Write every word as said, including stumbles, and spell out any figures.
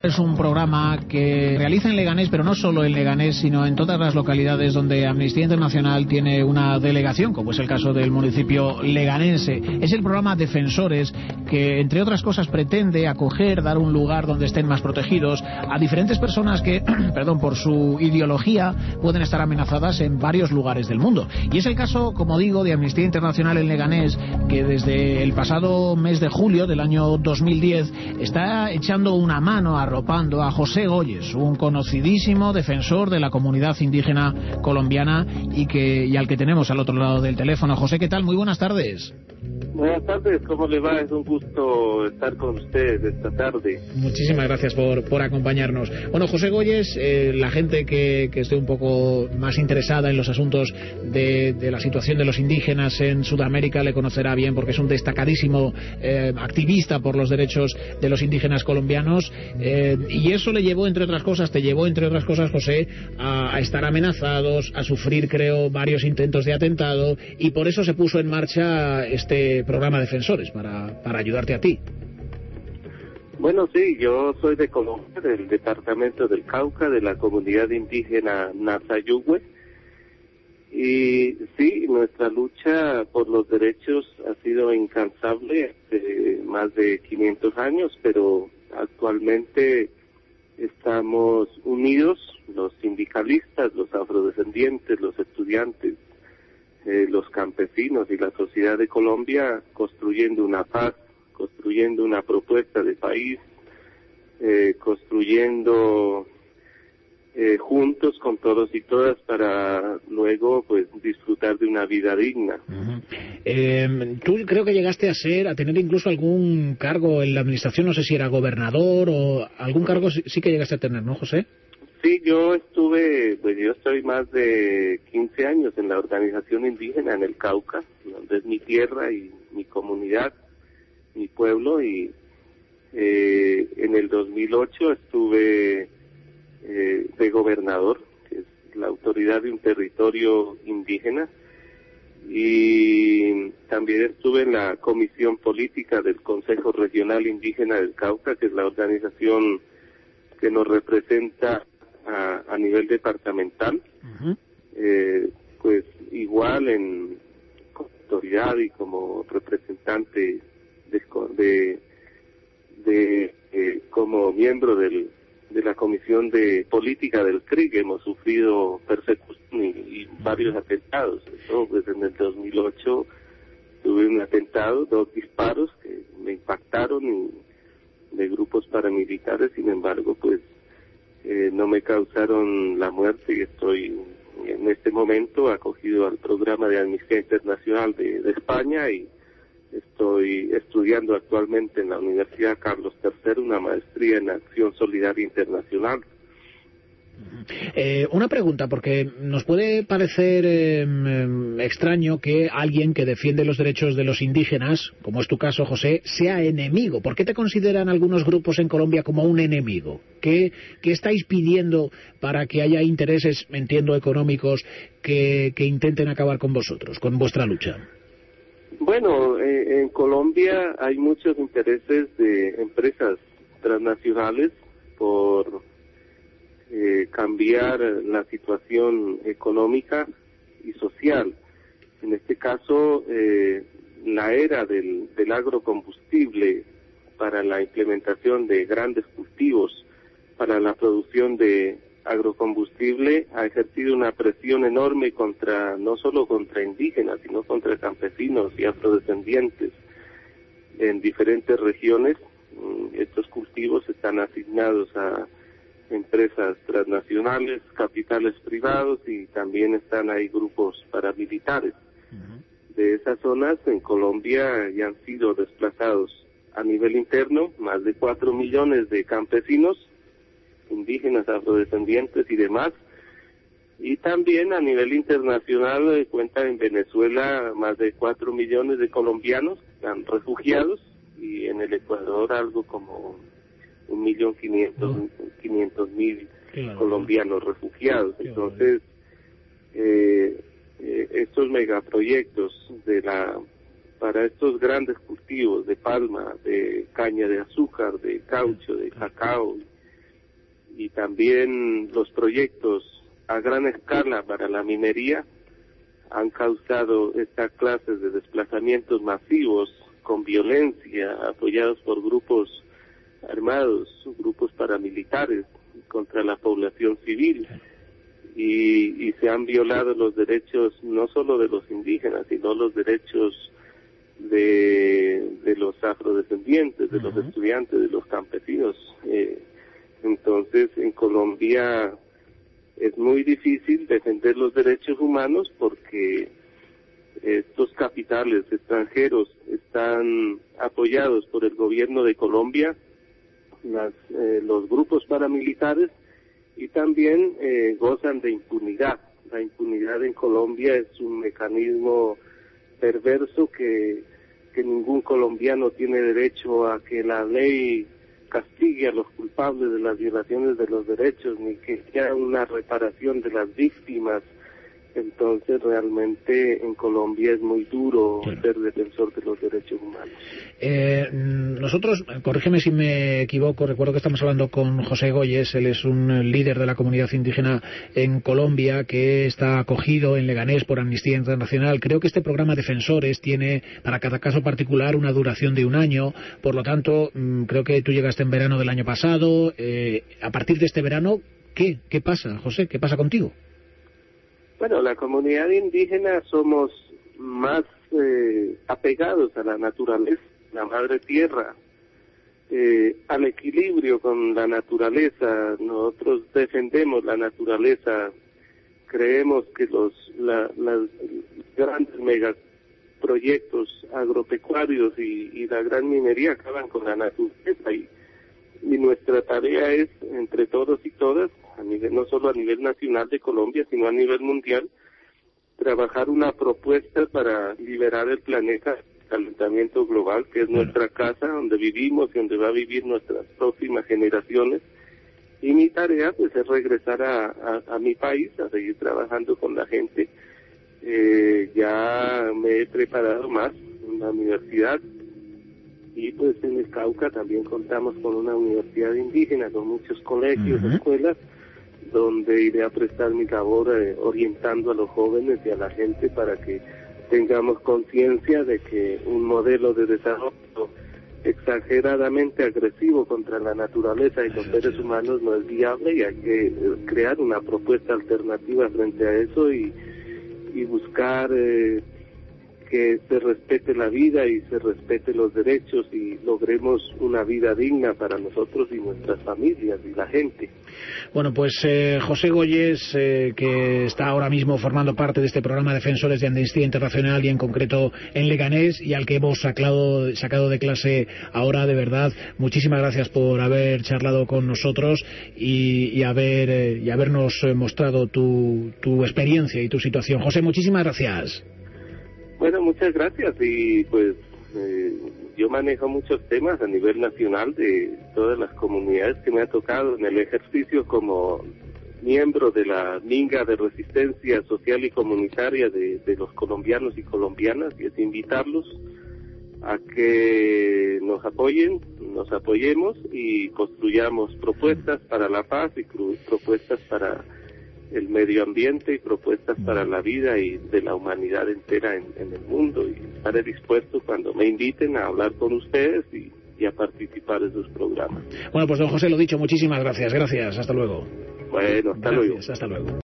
Es un programa que realiza en Leganés, pero no solo en Leganés, sino en todas las localidades donde Amnistía Internacional tiene una delegación, como es el caso del municipio leganense. Es el programa Defensores, que entre otras cosas pretende acoger, dar un lugar donde estén más protegidos a diferentes personas que, perdón, por su ideología pueden estar amenazadas en varios lugares del mundo. Y es el caso, como digo, de Amnistía Internacional en Leganés, que desde el pasado mes de julio del año dos mil diez está echando una mano a arropando a José Goyes, un conocidísimo defensor de la comunidad indígena colombiana y que y al que tenemos al otro lado del teléfono. José, ¿qué tal? Muy buenas tardes. Buenas tardes, ¿cómo le va? Es un gusto estar con ustedes esta tarde. Muchísimas gracias por, por acompañarnos. Bueno, José Goyes, eh, la gente que, que esté un poco más interesada en los asuntos de, de la situación de los indígenas en Sudamérica le conocerá bien porque es un destacadísimo eh, activista por los derechos de los indígenas colombianos eh, y eso le llevó, entre otras cosas, te llevó, entre otras cosas, José, a, a estar amenazados, a sufrir, creo, varios intentos de atentado y por eso se puso en marcha este programa Defensores, para, para ayudarte a ti. Bueno, sí, yo soy de Colombia, del departamento del Cauca, de la comunidad indígena Nazayugüe, y sí, nuestra lucha por los derechos ha sido incansable hace más de quinientos años, pero actualmente estamos unidos, los sindicalistas, los afrodescendientes, los estudiantes, Eh, los campesinos y la sociedad de Colombia, construyendo una paz, construyendo una propuesta de país, eh, construyendo eh, juntos con todos y todas para luego pues disfrutar de una vida digna. Uh-huh. eh, tú creo que llegaste a ser, a tener incluso algún cargo en la administración, no sé si era gobernador o algún cargo sí, sí que llegaste a tener, ¿no, José? Sí, yo estuve, pues yo estoy más de quince años en la organización indígena en el Cauca, donde es mi tierra y mi comunidad, mi pueblo, y eh, en el dos mil ocho estuve eh, de gobernador, que es la autoridad de un territorio indígena, y también estuve en la comisión política del Consejo Regional Indígena del Cauca, que es la organización que nos representa A, a nivel departamental. Uh-huh. eh, pues igual en como autoridad y como representante de, de, de eh, como miembro del, de la comisión de política del C R I, que hemos sufrido persecución y, y varios atentados. Eso, pues en el dos mil ocho tuve un atentado, dos disparos que me impactaron y, de grupos paramilitares, sin embargo pues Eh, no me causaron la muerte y estoy en este momento acogido al programa de Amnistía Internacional de, de España y estoy estudiando actualmente en la Universidad Carlos tercero una maestría en Acción Solidaria Internacional. Eh, una pregunta, porque nos puede parecer eh, extraño que alguien que defiende los derechos de los indígenas, como es tu caso, José, sea enemigo. ¿Por qué te consideran algunos grupos en Colombia como un enemigo? ¿Qué, qué estáis pidiendo para que haya intereses, entiendo, económicos que, que intenten acabar con vosotros, con vuestra lucha? Bueno, eh, en Colombia hay muchos intereses de empresas transnacionales por Eh, cambiar la situación económica y social. En este caso, eh, la era del, del agrocombustible para la implementación de grandes cultivos, para la producción de agrocombustible, ha ejercido una presión enorme contra, no solo contra indígenas, sino contra campesinos y afrodescendientes en diferentes regiones. Estos cultivos están asignados a empresas transnacionales, capitales privados y también están ahí grupos paramilitares. Uh-huh. De esas zonas en Colombia ya han sido desplazados a nivel interno más de cuatro millones de campesinos, indígenas, afrodescendientes y demás, y también a nivel internacional eh, cuenta en Venezuela más de cuatro millones de colombianos que están refugiados y en el Ecuador algo como un millón quinientos, quinientos mil claro, colombianos refugiados. Entonces, eh, eh, estos megaproyectos de la para estos grandes cultivos de palma, de caña de azúcar, de caucho, de cacao, y también los proyectos a gran escala para la minería han causado estas clases de desplazamientos masivos con violencia, apoyados por grupos armados, grupos paramilitares contra la población civil, y, y se han violado los derechos no solo de los indígenas, sino los derechos de, de los afrodescendientes, de uh-huh. los estudiantes, de los campesinos. Eh, entonces, en Colombia es muy difícil defender los derechos humanos porque estos capitales extranjeros están apoyados por el gobierno de Colombia, las, eh, los grupos paramilitares, y también eh, gozan de impunidad. La impunidad en Colombia es un mecanismo perverso que, que ningún colombiano tiene derecho a que la ley castigue a los culpables de las violaciones de los derechos, ni que haya una reparación de las víctimas. Entonces, realmente en Colombia es muy duro claro. ser defensor de los derechos humanos. Eh, nosotros, corrígeme si me equivoco, recuerdo que estamos hablando con José Goyes, él es un líder de la comunidad indígena en Colombia que está acogido en Leganés por Amnistía Internacional. Creo que este programa Defensores tiene para cada caso particular una duración de un año, por lo tanto, creo que tú llegaste en verano del año pasado. Eh, a partir de este verano, ¿qué? ¿Qué pasa, José? ¿Qué pasa contigo? Bueno, la comunidad indígena somos más eh, apegados a la naturaleza, la madre tierra, eh, al equilibrio con la naturaleza. Nosotros defendemos la naturaleza, creemos que los la, las grandes megaproyectos agropecuarios y, y la gran minería acaban con la naturaleza, y, y nuestra tarea es, entre todos y todas, a nivel, no solo a nivel nacional de Colombia, sino a nivel mundial, trabajar una propuesta para liberar el planeta del calentamiento global, que es nuestra casa, donde vivimos y donde va a vivir nuestras próximas generaciones. Y mi tarea pues es regresar a, a, a mi país, a seguir trabajando con la gente. Eh, ya me he preparado más en la universidad, y pues en el Cauca también contamos con una universidad indígena, con muchos colegios, uh-huh. escuelas, donde iré a prestar mi labor eh, orientando a los jóvenes y a la gente para que tengamos conciencia de que un modelo de desarrollo exageradamente agresivo contra la naturaleza y los seres humanos no es viable, y hay que eh, crear una propuesta alternativa frente a eso, y, y buscar eh, que se respete la vida y se respete los derechos, y logremos una vida digna para nosotros y nuestras familias y la gente. Bueno, pues eh, José Goyes, eh, que está ahora mismo formando parte de este programa Defensores de Amnistía Internacional, y en concreto en Leganés, y al que hemos sacado, sacado de clase ahora, de verdad, muchísimas gracias por haber charlado con nosotros y, y, haber, eh, y habernos mostrado tu, tu experiencia y tu situación. José, muchísimas gracias. Bueno, muchas gracias, y pues eh, yo manejo muchos temas a nivel nacional de todas las comunidades que me ha tocado en el ejercicio como miembro de la Minga de Resistencia Social y Comunitaria de, de los colombianos y colombianas, y es invitarlos a que nos apoyen, nos apoyemos y construyamos propuestas para la paz y propuestas para el medio ambiente y propuestas para la vida y de la humanidad entera en, en el mundo, y estaré dispuesto cuando me inviten a hablar con ustedes y, y a participar de sus programas. Bueno, pues don José, lo dicho, muchísimas gracias, gracias, hasta luego. Bueno, hasta gracias, luego. Hasta luego.